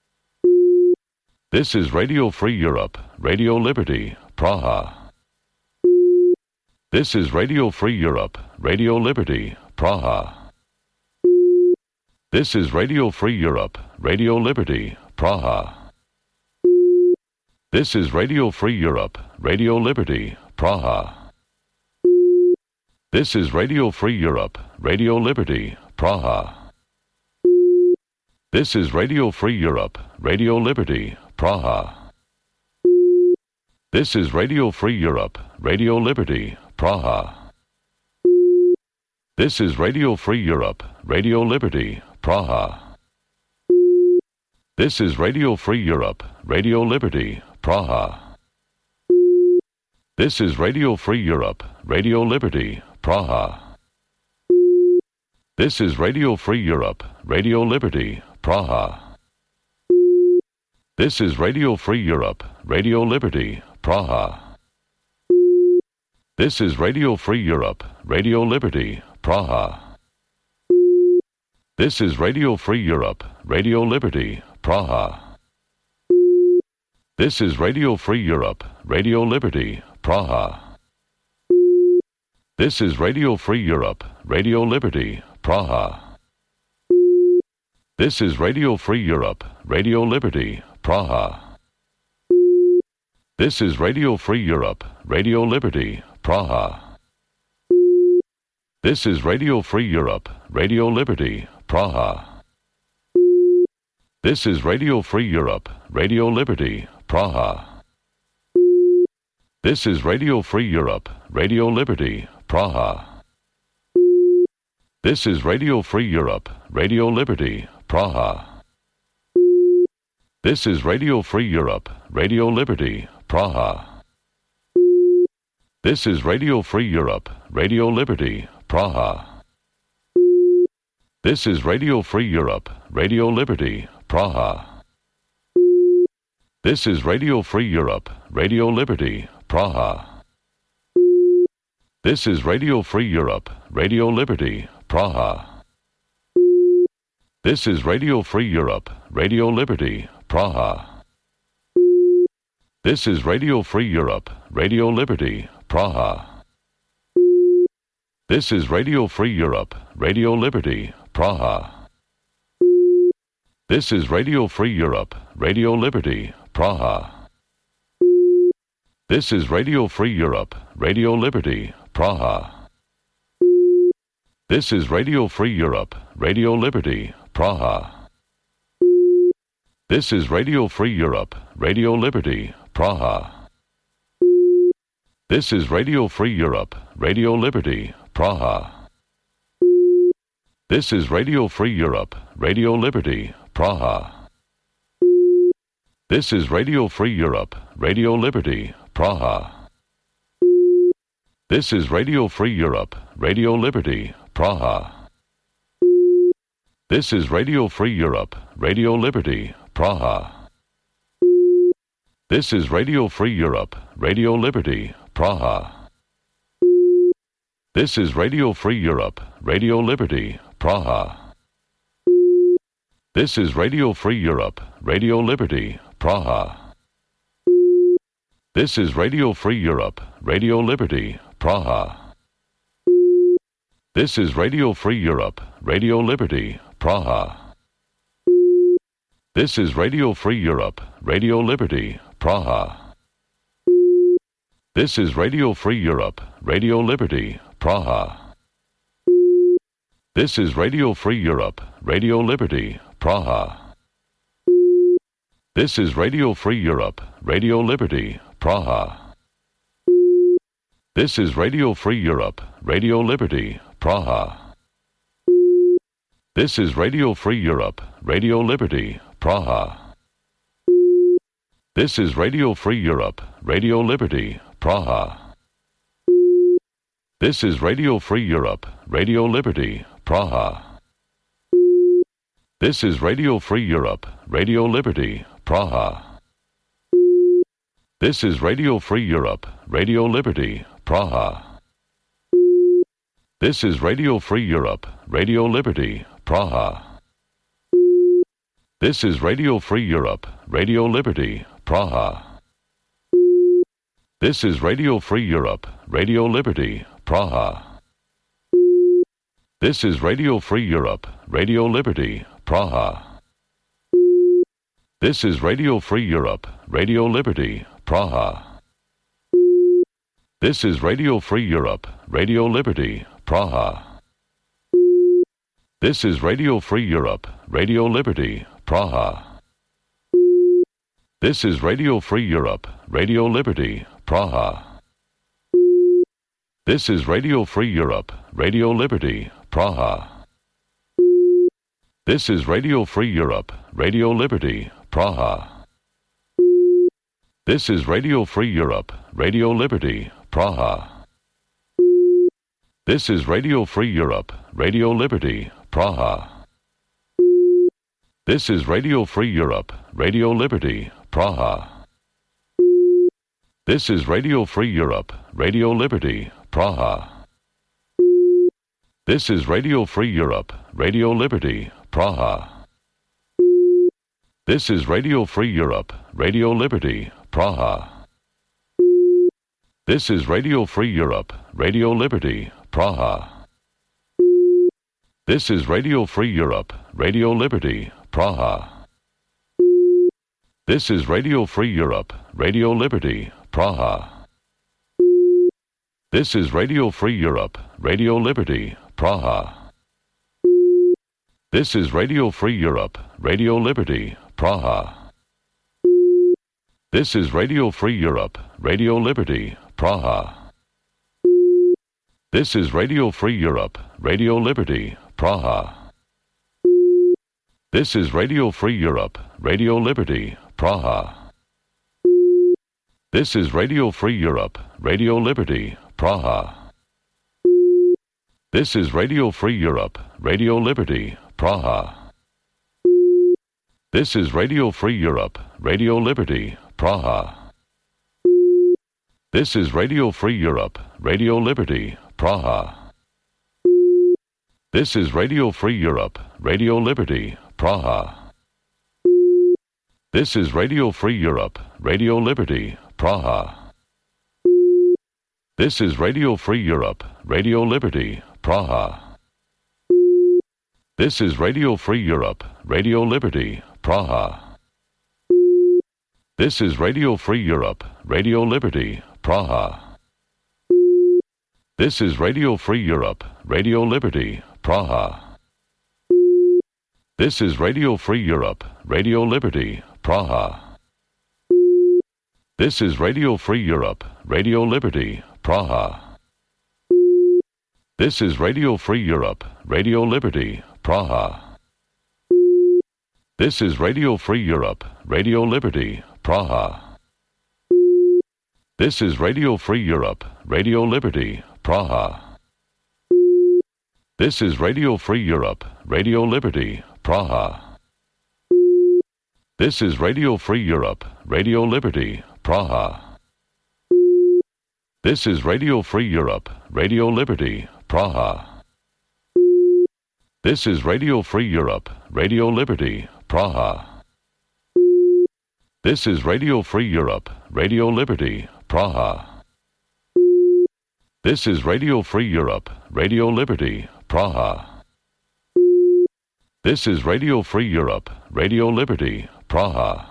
This is Radio Free Europe, Radio Liberty, Praha. This is Radio Free Europe, Radio Liberty, Praha. This is Radio Free Europe, Radio Liberty, Praha. This is Radio Free Europe, Radio Liberty, Praha. This is Radio Free Europe, Radio Liberty, Praha. This is Radio Free Europe, Radio Liberty, Praha. This is Radio Free Europe, Radio Liberty, Praha. This is Radio Free Europe, Radio Liberty, Praha. This is Radio Free Europe, Radio Liberty, Praha. This is Radio Free Europe, Radio Liberty, Praha. This is Radio Free Europe, Radio Liberty, Praha. This is Radio Free Europe, Radio Liberty, Praha. This is Radio Free Europe, Radio Liberty, Praha. This is Radio Free Europe, Radio Liberty, Praha. This is Radio Free Europe, Radio Liberty, Praha. This is Radio Free Europe, Radio Liberty, Praha. This is Radio Free Europe, Radio Liberty, Praha. This is Radio Free Europe, Radio Liberty, Praha. This is Radio Free Europe, Radio Liberty, Praha. This is Radio Free Europe, Radio Liberty, Praha. This is Radio Free Europe, Radio Liberty, Praha. This is Radio Free Europe, Radio Liberty, Praha. This is Radio Free Europe, Radio Liberty, Praha. This is Radio Free Europe, Radio Liberty, Praha. This is Radio Free Europe, Radio Liberty, Praha. This is Radio Free Europe, Radio Liberty, Praha. This is Radio Free Europe, Radio Liberty, Praha. This is Radio Free Europe, Radio Liberty, Praha. This is Radio Free Europe, Radio Liberty, Praha. This is Radio Free Europe, Radio Liberty, Praha. This is Radio Free Europe, Radio Liberty, Praha. This is Radio Free Europe, Radio Liberty, Praha. This is Radio Free Europe, Radio Liberty, Praha. This is Radio Free Europe, Radio Liberty, Praha. This is Radio Free Europe, Radio Liberty, Praha. This is Radio Free Europe, Radio Liberty, Praha. This is Radio Free Europe, Radio Liberty, Praha. This is Radio Free Europe, Radio Liberty, Praha. This is Radio Free Europe, Radio Liberty, Praha. This is Radio Free Europe, Radio Liberty, Praha. This is Radio Free Europe, Radio Liberty, Praha. This is Radio Free Europe, Radio Liberty, Praha. This is Radio Free Europe, Radio Liberty, Praha. This is Radio Free Europe, Radio Liberty, Praha. This is Radio Free Europe, Radio Liberty, Praha. This is Radio Free Europe, Radio Liberty, Praha. This is Radio Free Europe, Radio Liberty, Praha. This is Radio Free Europe, Radio Liberty, Praha. This is Radio Free Europe, Radio Liberty, Praha. This is Radio Free Europe, Radio Liberty, Praha. This is Radio Free Europe, Radio Liberty, Praha. This is Radio Free Europe, Radio Liberty, Praha. This is Radio Free Europe, Radio Liberty, Praha. This is Radio Free Europe, Radio Liberty, Praha. This is Radio Free Europe, Radio Liberty, Praha. This is Radio Free Europe, Radio Liberty, Praha. This is Radio Free Europe, Radio Liberty, Praha. This is Radio Free Europe, Radio Liberty, Praha. This is Radio Free Europe, Radio Liberty, Praha. This is Radio Free Europe, Radio Liberty, Praha. This is Radio Free Europe, Radio Liberty, Praha. This is Radio Free Europe, Radio Liberty, Praha. This is Radio Free Europe, Radio Liberty, Praha. This is Radio Free Europe, Radio Liberty, Praha. This is Radio Free Europe, Radio Liberty, Praha. This is Radio Free Europe, Radio Liberty, Praha. This is Radio Free Europe, Radio Liberty, Praha. This is Radio Free Europe, Radio Liberty, Praha. This is Radio Free Europe, Radio Liberty, Praha. This is Radio Free Europe, Radio Liberty, Praha. This is Radio Free Europe, Radio Liberty, Praha. This is Radio Free Europe, Radio Liberty, Praha. This is Radio Free Europe, Radio Liberty, Praha. This is Radio Free Europe, Radio Liberty, Praha. This is Radio Free Europe, Radio Liberty, Praha. This is Radio Free Europe, Radio Liberty, Praha. This is Radio Free Europe, Radio Liberty, Praha. This is Radio Free Europe, Radio Liberty, Praha. This is Radio Free Europe, Radio Liberty, Praha. This is Radio Free Europe, Radio Liberty, Praha. This is Radio Free Europe, Radio Liberty, Praha. This is Radio Free Europe, Radio Liberty, Praha. This is Radio Free Europe, Radio Liberty, Praha. This is Radio Free Europe, Radio Liberty, Praha. This is Radio Free Europe, Radio Liberty, Praha. This is Radio Free Europe, Radio Liberty, Praha. This is Radio Free Europe, Radio Liberty, Praha. This is Radio Free Europe, Radio Liberty, Praha. This is Radio Free Europe, Radio Liberty, Praha. This is Radio Free Europe, Radio Liberty, Praha. This is Radio Free Europe, Radio Liberty, Praha. This is Radio Free Europe, Radio Liberty, Praha. This is Radio Free Europe, Radio Liberty, Praha. This is Radio Free Europe, Radio Liberty, Praha. This is Radio Free Europe, Radio Liberty, Praha. This is Radio Free Europe, Radio Liberty, Praha. This is Radio Free Europe, Radio Liberty, Praha. This is Radio Free Europe, Radio Liberty, Praha. This is Radio Free Europe, Radio Liberty, Praha. This is Radio Free Europe, Radio Liberty, Praha.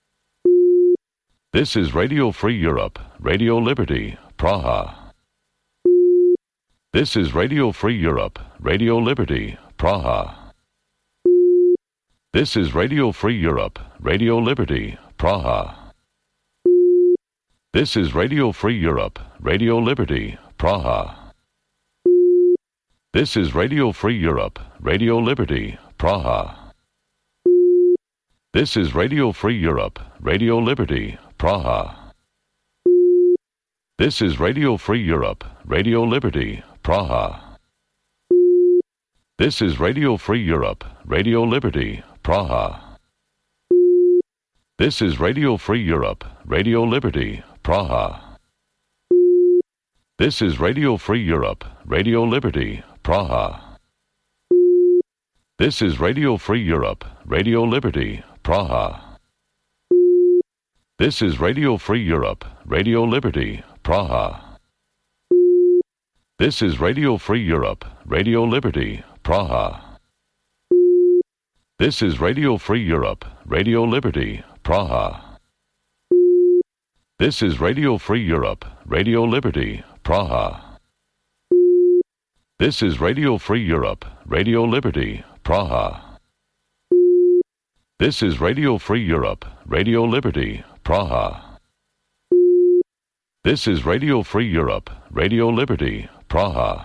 This is Radio Free Europe, Radio Liberty, Praha. This is Radio Free Europe, Radio Liberty, Praha. This is Radio Free Europe, Radio Liberty, Praha. This is Radio Free Europe, Radio Liberty, Praha. This is Radio Free Europe, Radio Liberty, Praha. This is Radio Free Europe, Radio Liberty, Praha. This is Radio Free Europe, Radio Liberty, Praha. This is Radio Free Europe, Radio Liberty, Praha. This is Radio Free Europe, Radio Liberty, Praha. This is Radio Free Europe, Radio Liberty, Praha. This is Radio Free Europe, Radio Liberty, Praha. This is Radio Free Europe, Radio Liberty, Praha. This is Radio Free Europe, Radio Liberty, Praha. This is Radio Free Europe, Radio Liberty, Praha. This is Radio Free Europe, Radio Liberty, Praha. This is Radio Free Europe, Radio Liberty, Praha. This is Radio Free Europe, Radio Liberty, Praha. This is Radio Free Europe, Radio Liberty, Praha.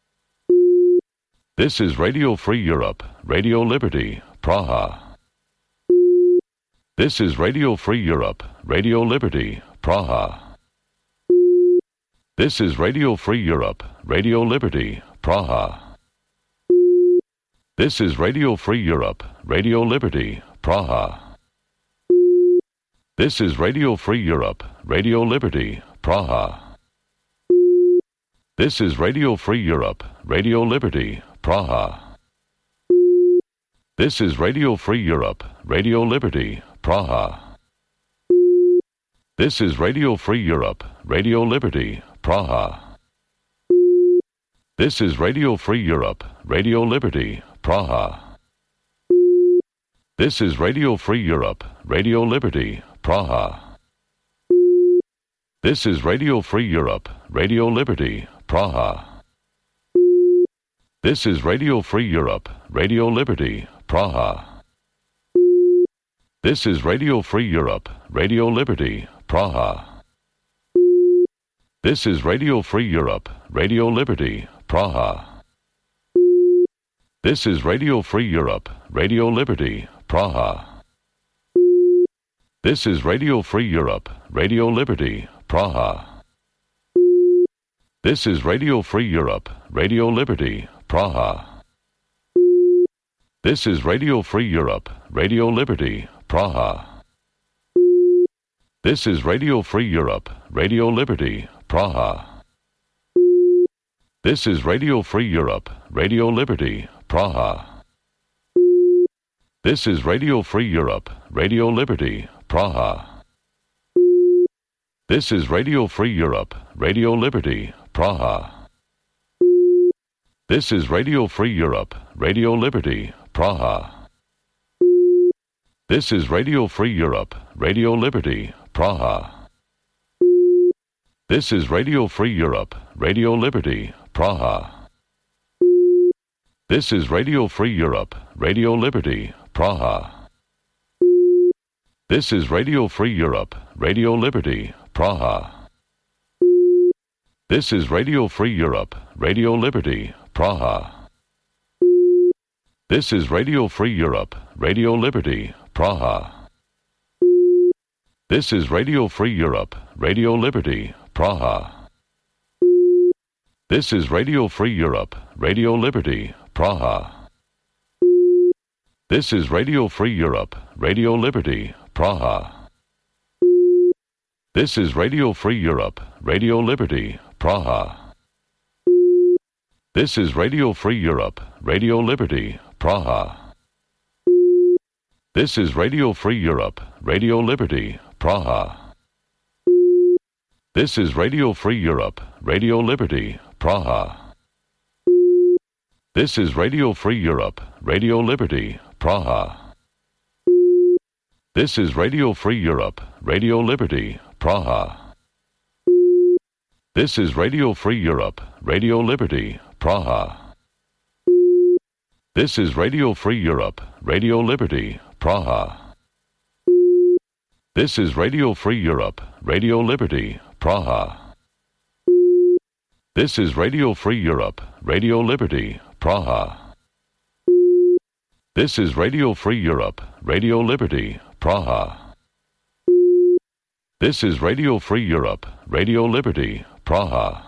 This is Radio Free Europe, Radio Liberty, Praha. This is Radio Free Europe, Radio Liberty, Praha. This is Radio Free Europe, Radio Liberty, Praha. This is Radio Free Europe, Radio Liberty, Praha. This is Radio Free Europe, Radio Liberty, Praha. This is Radio Free Europe, Radio Liberty, Praha. This is Radio Free Europe, Radio Liberty, Praha. This is Radio Free Europe, Radio Liberty, Praha. This is Radio Free Europe, Radio Liberty, Praha. This is Radio Free Europe, Radio Liberty, Praha. This is Radio Free Europe, Radio Liberty, Praha. This is Radio Free Europe, Radio Liberty, Praha. This is Radio Free Europe, Radio Liberty, Praha. This is Radio Free Europe, Radio Liberty, Praha. This is Radio Free Europe, Radio Liberty, Praha. This is Radio Free Europe, Radio Liberty, Praha. This is Radio Free Europe, Radio Liberty, Praha. This is Radio Free Europe, Radio Liberty, Praha. This is Radio Free Europe, Radio Liberty, Praha. This is Radio Free Europe, Radio Liberty, Praha. This is Radio Free Europe, Radio Liberty, Praha. This is Radio Free Europe, Radio Liberty, Praha. This is Radio Free Europe, Radio Liberty, Praha. This is Radio Free Europe, Radio Liberty, Praha. This is Radio Free Europe, Radio Liberty, Praha. This is Radio Free Europe, Radio Liberty, Praha. This is Radio Free Europe, Radio Liberty, Praha. This is Radio Free Europe, Radio Liberty, Praha. This is Radio Free Europe, Radio Liberty, Praha. This is Radio Free Europe, Radio Liberty, Praha. This is Radio Free Europe, Radio Liberty, Praha. This is Radio Free Europe, Radio Liberty, Praha. This is Radio Free Europe, Radio Liberty, Praha. This is Radio Free Europe, Radio Liberty, Praha. This is Radio Free Europe, Radio Liberty, Praha. This is Radio Free Europe, Radio Liberty, Praha. This is Radio Free Europe, Radio Liberty, Praha. This is Radio Free Europe, Radio Liberty, Praha. This is Radio Free Europe, Radio Liberty, Praha. This is Radio Free Europe, Radio Liberty, Praha. This is Radio Free Europe, Radio Liberty, Praha. This is Radio Free Europe, Radio Liberty, Praha. This is Radio Free Europe, Radio Liberty, Praha. This is Radio Free Europe, Radio Liberty, Praha.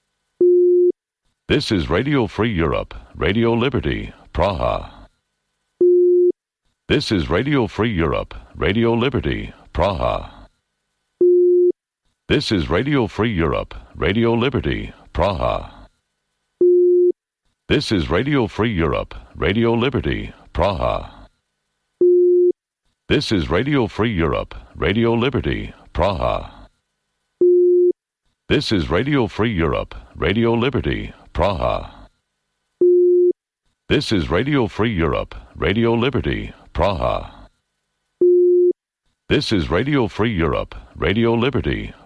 This is Radio Free Europe, Radio Liberty, Praha. This is Radio Free Europe, Radio Liberty, Praha. This is Radio Free Europe, Radio Liberty, Praha. This is Radio Free Europe, Radio Liberty, Praha. This is Radio Free Europe, Radio Liberty, Praha. This is Radio Free Europe, Radio Liberty, Praha. This is Radio Free Europe, Radio Liberty, Praha. This is Radio Free Europe, Radio Liberty,